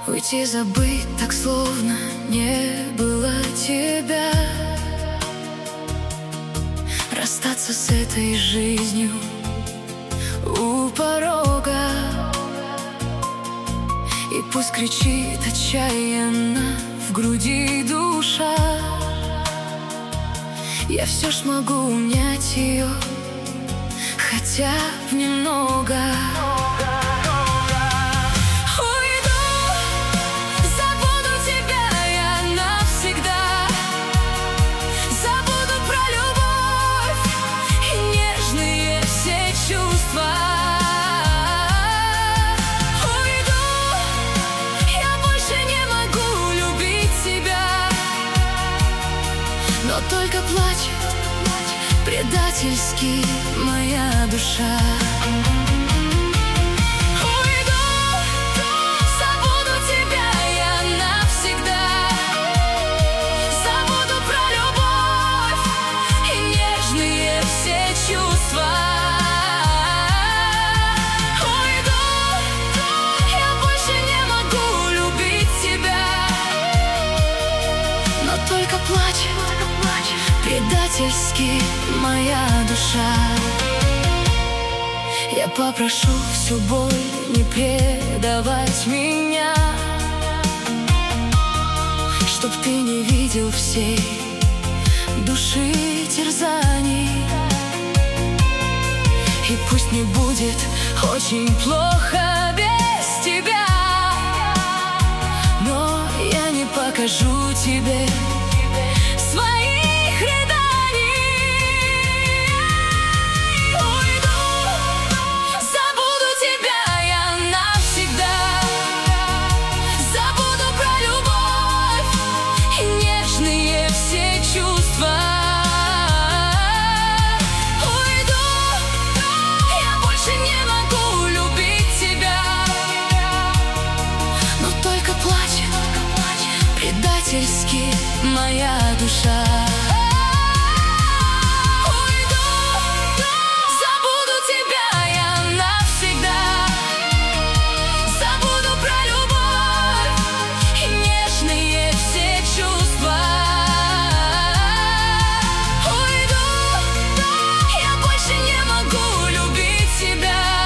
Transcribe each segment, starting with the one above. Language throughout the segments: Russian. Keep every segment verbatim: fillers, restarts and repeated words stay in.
Уйти, забыть, так словно не было тебя. Расстаться с этой жизнью у порога. И пусть кричит отчаянно в груди душа, я все ж могу унять ее, хотя бы немного. Но только плачет предательски моя душа. Уйду, забуду тебя я навсегда. Забуду про любовь и нежные все чувства. Уйду, я больше не могу любить тебя. Но только плачет предательски моя душа. Я попрошу всю боль не предавать меня, чтоб ты не видел всей души терзаний. И пусть не будет очень плохо без тебя, но я не покажу тебе своих рыданий. Уйду, забуду тебя я навсегда. Забуду про любовь и нежные все чувства. Уйду, я больше не могу любить тебя. Но только плачет предательски моя душа. Уйду, забуду тебя я навсегда. Забуду про любовь и нежные все чувства. Уйду, я больше не могу любить тебя.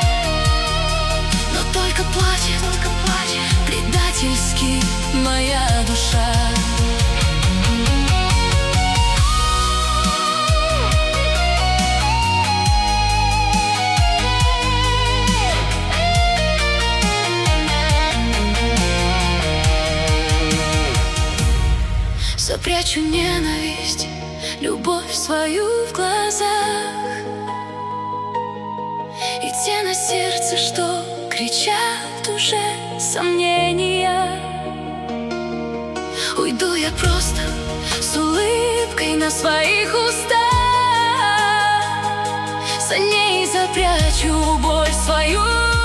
Но только плачет предательски моя душа. Запрячу ненависть, любовь свою в глазах, и те на сердце, что кричат уже сомнения. Уйду я просто с улыбкой на своих устах, за ней запрячу боль свою.